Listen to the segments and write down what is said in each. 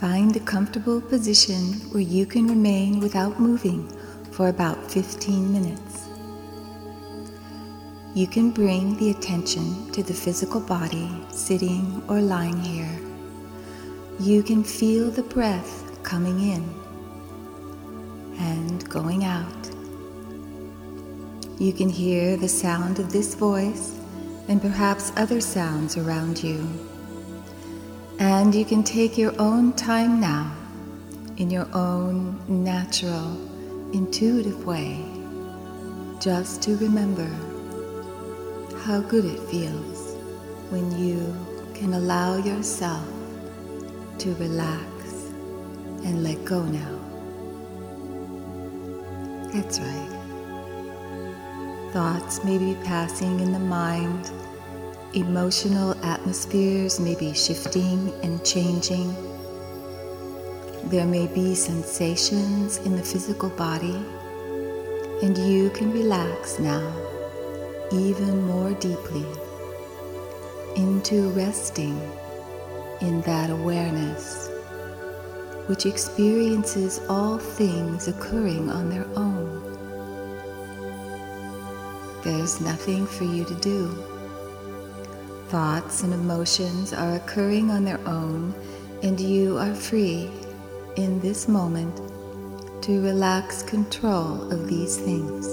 Find a comfortable position where you can remain without moving for about 15 minutes. You can bring the attention to the physical body sitting or lying here. You can feel the breath coming in and going out. You can hear the sound of this voice and perhaps other sounds around you. And you can take your own time now, in your own natural, intuitive way, just to remember how good it feels when you can allow yourself to relax and let go now. That's right. Thoughts may be passing in the mind. Emotional atmospheres may be shifting and changing. There may be sensations in the physical body, and you can relax now even more deeply into resting in that awareness which experiences all things occurring on their own. There's nothing for you to do. Thoughts and emotions are occurring on their own, and you are free in this moment to relax control of these things.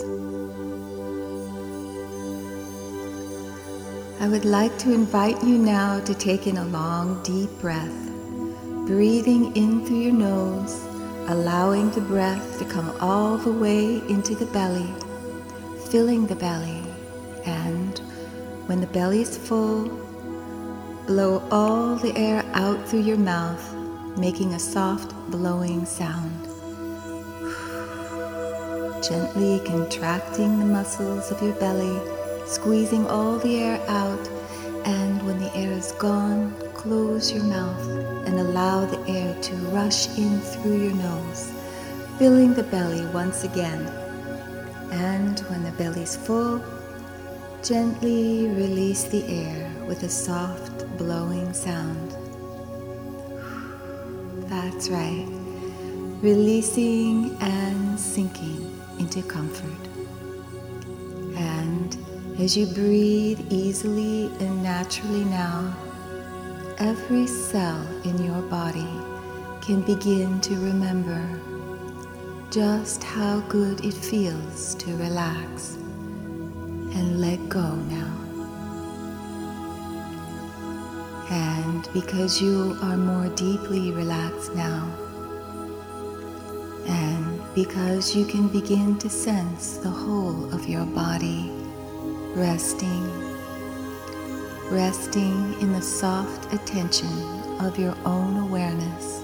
I would like to invite you now to take in a long, deep breath, breathing in through your nose, allowing the breath to come all the way into the belly, filling the belly, and when the belly is full, blow all the air out through your mouth, making a soft blowing sound. Gently contracting the muscles of your belly, squeezing all the air out, and when the air is gone, close your mouth and allow the air to rush in through your nose, filling the belly once again. And when the belly's full, gently release the air with a soft blowing sound. That's right. Releasing and sinking into comfort. And as you breathe easily and naturally now, every cell in your body can begin to remember just how good it feels to relax and let go now. And because you are more deeply relaxed now, and because you can begin to sense the whole of your body resting in the soft attention of your own awareness,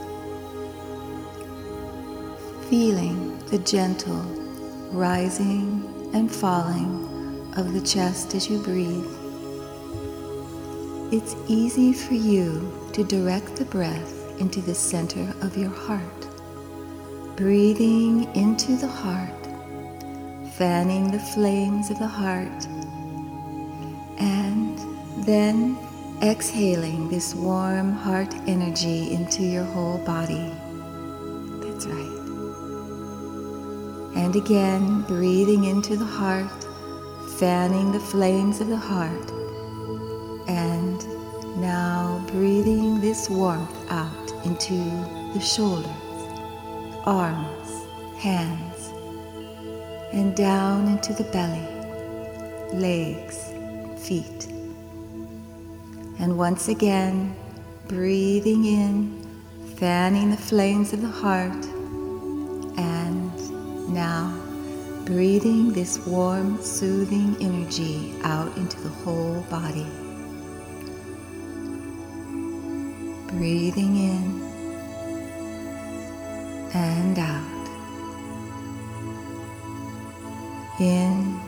feeling the gentle rising and falling of the chest as you breathe, it's easy for you to direct the breath into the center of your heart, breathing into the heart, fanning the flames of the heart, and then exhaling this warm heart energy into your whole body. That's right. And again, breathing into the heart, fanning the flames of the heart, and now breathing this warmth out into the shoulders, arms, hands, and down into the belly, legs, feet. And once again, breathing in, fanning the flames of the heart, and now breathing this warm, soothing energy out into the whole body. Breathing in and out. In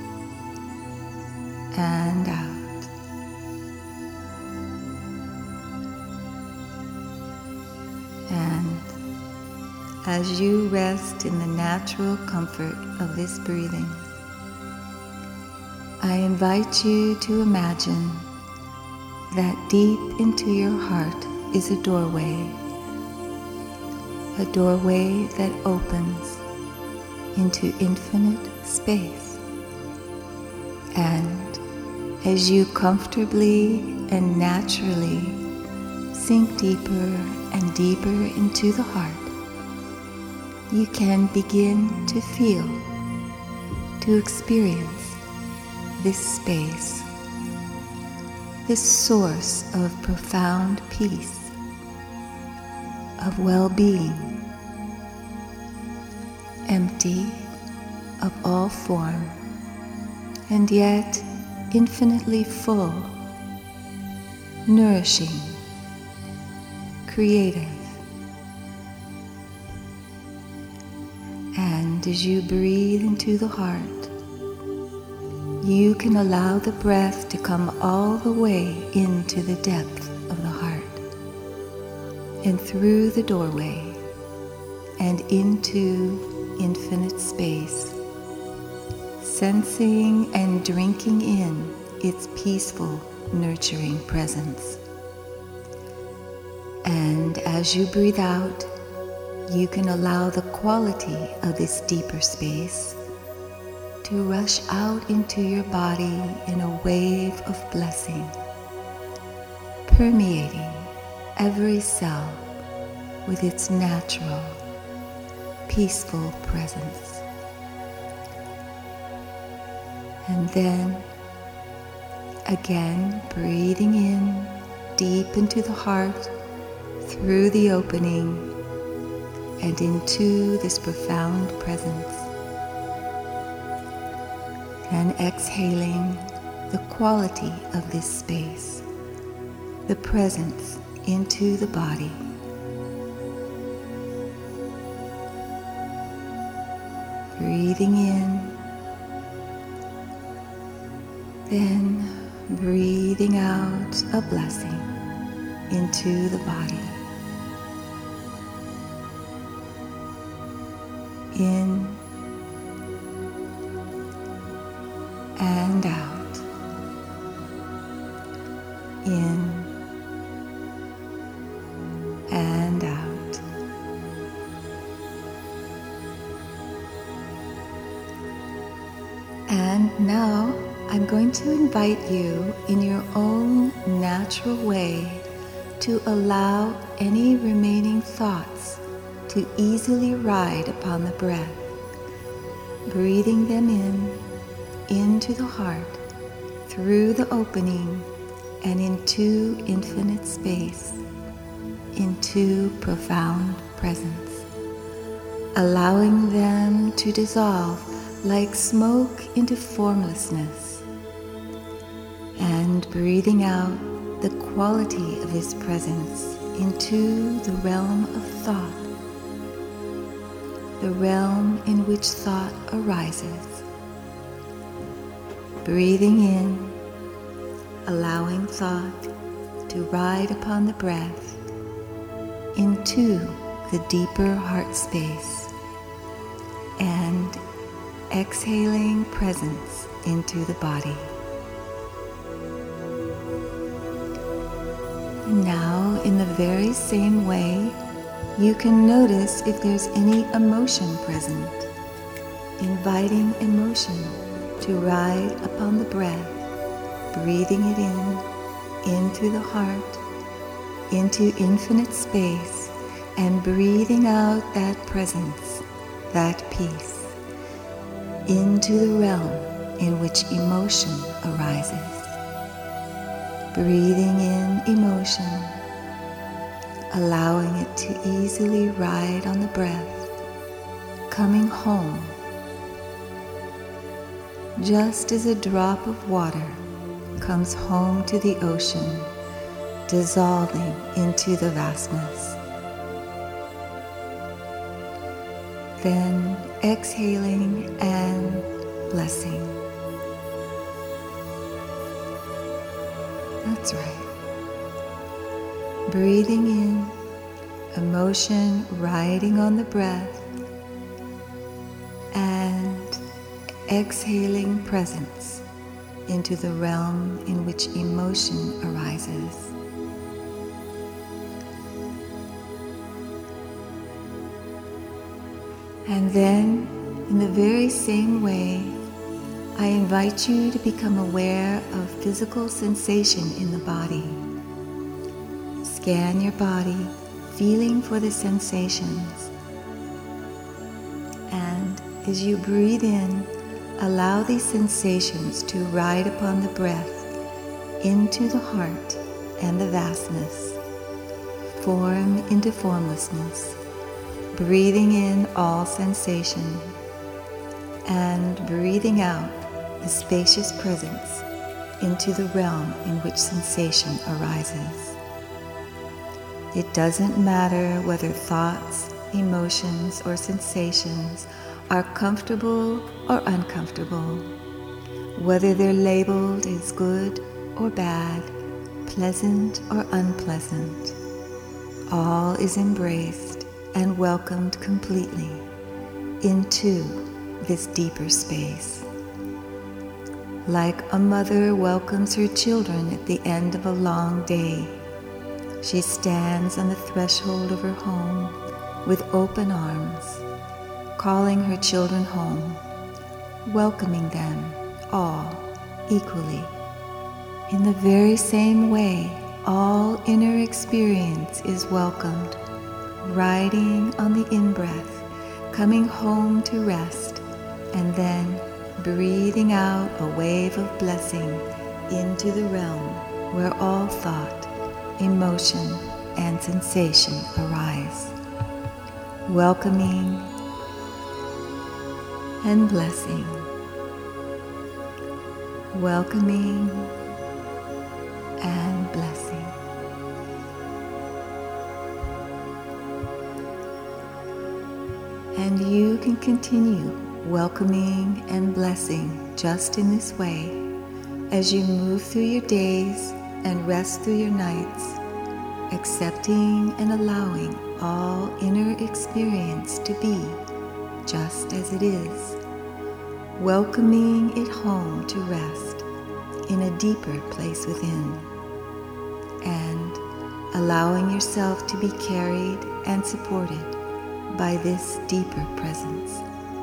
and out. And as you rest in the natural comfort of this breathing, I invite you to imagine that deep into your heart is a doorway a doorway that opens into infinite space. And as you comfortably and naturally sink deeper and deeper into the heart, you can begin to feel, to experience this space, this source of profound peace, of well-being, empty of all form, and yet infinitely full, nourishing, creative. And as you breathe into the heart, you can allow the breath to come all the way into the depth of the heart and through the doorway and into infinite space, sensing and drinking in its peaceful, nurturing presence. And as you breathe out, you can allow the quality of this deeper space to rush out into your body in a wave of blessing, permeating every cell with its natural, peaceful presence. And then, again, breathing in deep into the heart, through the opening, and into this profound presence. And exhaling the quality of this space, the presence, into the body. Breathing in, then breathing out a blessing into the body. In and out, in and out. And now I'm going to invite you in your own natural way to allow any remaining thoughts to easily ride upon the breath, breathing them in, into the heart, through the opening, and into infinite space, into profound presence, allowing them to dissolve like smoke into formlessness, and breathing out the quality of His presence into the realm of thought, the realm in which thought arises. Breathing in, allowing thought to ride upon the breath into the deeper heart space, and exhaling presence into the body. And now, in the very same way, you can notice if there's any emotion present, inviting emotion to ride upon the breath, breathing it in through the heart, into infinite space, and breathing out that presence, that peace, into the realm in which emotion arises. Breathing in emotion, allowing it to easily ride on the breath, coming home, just as a drop of water comes home to the ocean, dissolving into the vastness. Then exhaling and blessing. That's right. Breathing in, emotion riding on the breath, and exhaling presence into the realm in which emotion arises. And then, in the very same way, I invite you to become aware of physical sensation in the body. Scan your body, feeling for the sensations. And as you breathe in, allow these sensations to ride upon the breath into the heart and the vastness, form into formlessness, breathing in all sensation and breathing out the spacious presence into the realm in which sensation arises. It doesn't matter whether thoughts, emotions, or sensations are comfortable or uncomfortable, whether they're labeled as good or bad, pleasant or unpleasant. All is embraced and welcomed completely into this deeper space. Like a mother welcomes her children at the end of a long day, she stands on the threshold of her home with open arms, calling her children home, welcoming them all equally. In the very same way, all inner experience is welcomed, riding on the in-breath, coming home to rest, and then breathing out a wave of blessing into the realm where all thought, emotion, and sensation arise. Welcoming and blessing. Welcoming and blessing. And you can continue welcoming and blessing just in this way as you move through your days and rest through your nights, accepting and allowing all inner experience to be just as it is, welcoming it home to rest in a deeper place within, and allowing yourself to be carried and supported by this deeper presence.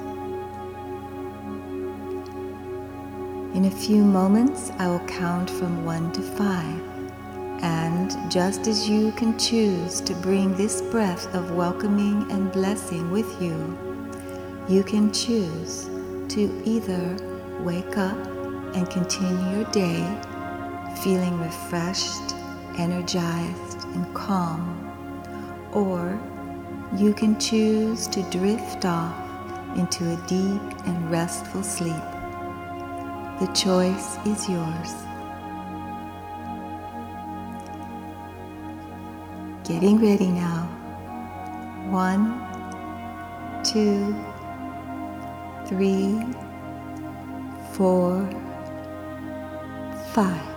In a few moments, I will count from 1 to 5, and just as you can choose to bring this breath of welcoming and blessing with you, you can choose to either wake up and continue your day feeling refreshed, energized, and calm, or you can choose to drift off into a deep and restful sleep. The choice is yours. Getting ready now. 1, 2, 3, 4, 5.